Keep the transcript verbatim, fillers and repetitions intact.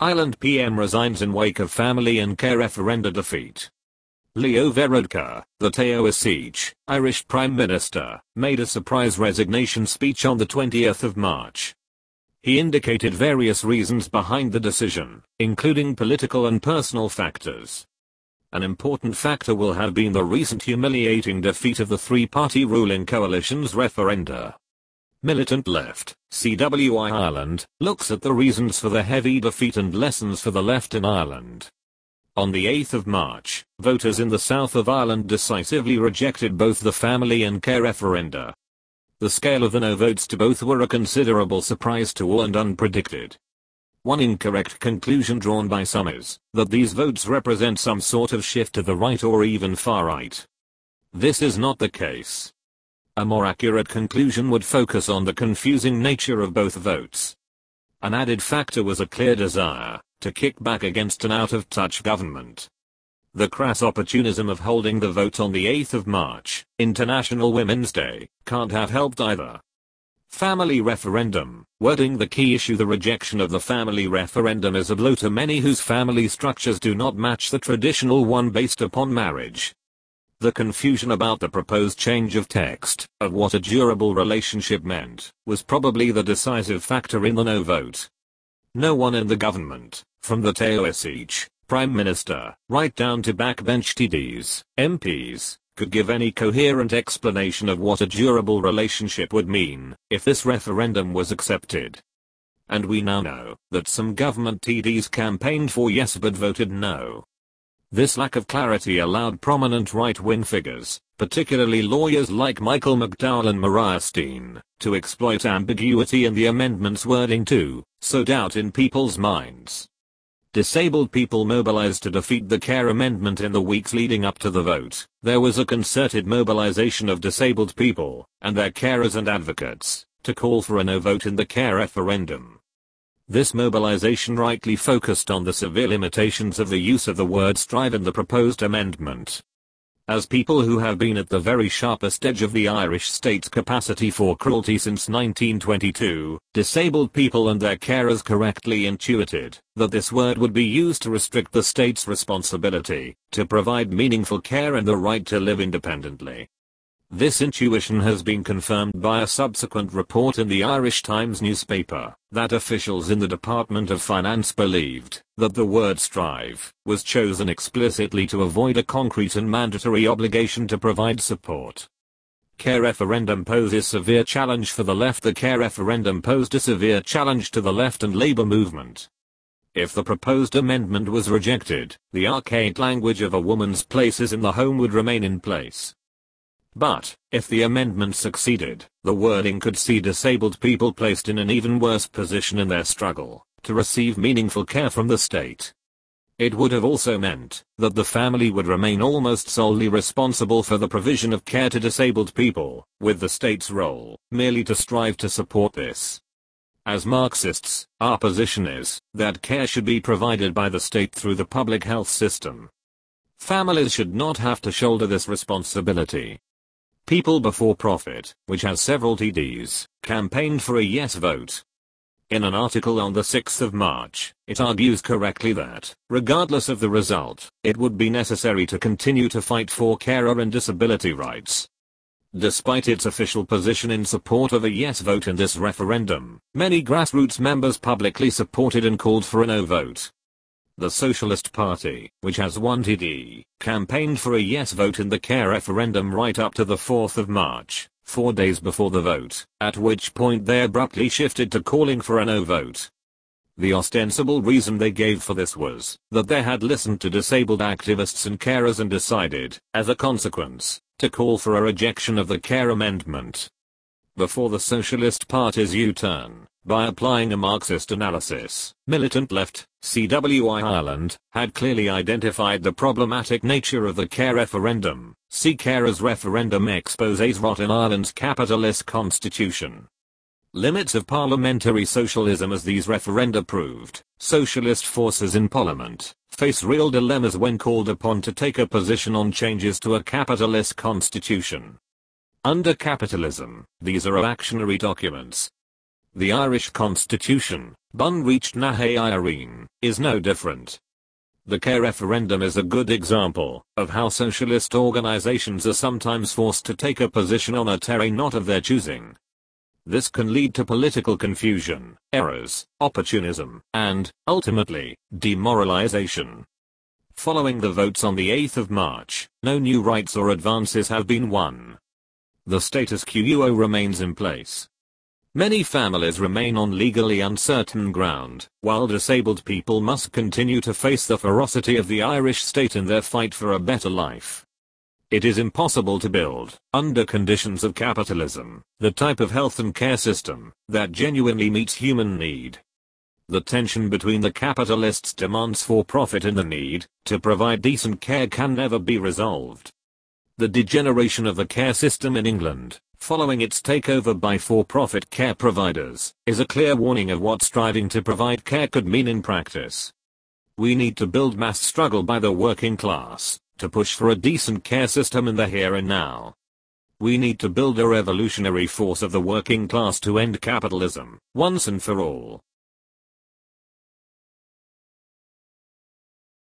Ireland P M resigns in wake of family and care referenda defeat. Leo Varadkar, the Taoiseach, Irish Prime Minister, made a surprise resignation speech on the twentieth of March. He indicated various reasons behind the decision, including political and personal factors. An important factor will have been the recent humiliating defeat of the three-party ruling coalition's referenda. Militant Left, C W I Ireland, looks at the reasons for the heavy defeat and lessons for the left in Ireland. On the eighth of March, voters in the south of Ireland decisively rejected both the family and care referenda. The scale of the no votes to both were a considerable surprise to all and unpredicted. One incorrect conclusion drawn by some is that these votes represent some sort of shift to the right or even far right. This is not the case. A more accurate conclusion would focus on the confusing nature of both votes. An added factor was a clear desire to kick back against an out-of-touch government. The crass opportunism of holding the vote on the eighth of March, International Women's Day, can't have helped either. Family referendum, wording the key issue. The rejection of the family referendum is a blow to many whose family structures do not match the traditional one based upon marriage. The confusion about the proposed change of text, of what a durable relationship meant, was probably the decisive factor in the no vote. No one in the government, from the Taoiseach, Prime Minister, right down to backbench T Ds, M Ps, could give any coherent explanation of what a durable relationship would mean if this referendum was accepted. And we now know that some government T Ds campaigned for yes but voted no. This lack of clarity allowed prominent right-wing figures, particularly lawyers like Michael McDowell and Maria Steen, to exploit ambiguity in the amendment's wording to sow doubt in people's minds. Disabled people mobilized to defeat the care amendment in the weeks leading up to the vote. There was a concerted mobilization of disabled people and their carers and advocates to call for a no vote in the care referendum. This mobilization rightly focused on the severe limitations of the use of the word strive in the proposed amendment. As people who have been at the very sharpest edge of the Irish state's capacity for cruelty since nineteen twenty-two, disabled people and their carers correctly intuited that this word would be used to restrict the state's responsibility to provide meaningful care and the right to live independently. This intuition has been confirmed by a subsequent report in the Irish Times newspaper, that officials in the Department of Finance believed that the word strive was chosen explicitly to avoid a concrete and mandatory obligation to provide support. Care referendum poses severe challenge for the left. The care referendum posed a severe challenge to the left and Labour movement. If the proposed amendment was rejected, the archaic language of a woman's places in the home would remain in place. But, if the amendment succeeded, the wording could see disabled people placed in an even worse position in their struggle to receive meaningful care from the state. It would have also meant that the family would remain almost solely responsible for the provision of care to disabled people, with the state's role merely to strive to support this. As Marxists, our position is that care should be provided by the state through the public health system. Families should not have to shoulder this responsibility. People Before Profit, which has several T Ds, campaigned for a yes vote. In an article on the sixth of March, it argues correctly that, regardless of the result, it would be necessary to continue to fight for carer and disability rights. Despite its official position in support of a yes vote in this referendum, many grassroots members publicly supported and called for a no vote. The Socialist Party, which has one T D, campaigned for a yes vote in the care referendum right up to the fourth of March, four days before the vote, at which point they abruptly shifted to calling for a no vote. The ostensible reason they gave for this was that they had listened to disabled activists and carers and decided, as a consequence, to call for a rejection of the care amendment. Before the Socialist Party's U-turn, by applying a Marxist analysis, Militant Left, C W I Ireland, had clearly identified the problematic nature of the care referendum. See Carers Referendum Exposes Rot in Ireland's Capitalist Constitution. Limits of parliamentary socialism. As these referenda proved, socialist forces in parliament face real dilemmas when called upon to take a position on changes to a capitalist constitution. Under capitalism, these are reactionary documents. The Irish Constitution, Bun reached Nahe Irene, is no different. The care referendum is a good example of how socialist organizations are sometimes forced to take a position on a terrain not of their choosing. This can lead to political confusion, errors, opportunism, and, ultimately, demoralization. Following the votes on the eighth of March, no new rights or advances have been won. The status quo remains in place. Many families remain on legally uncertain ground, while disabled people must continue to face the ferocity of the Irish state in their fight for a better life. It is impossible to build, under conditions of capitalism, the type of health and care system that genuinely meets human need. The tension between the capitalists' demands for profit and the need to provide decent care can never be resolved. The degeneration of the care system in England, following its takeover by for-profit care providers, is a clear warning of what striving to provide care could mean in practice. We need to build mass struggle by the working class to push for a decent care system in the here and now. We need to build a revolutionary force of the working class to end capitalism, once and for all.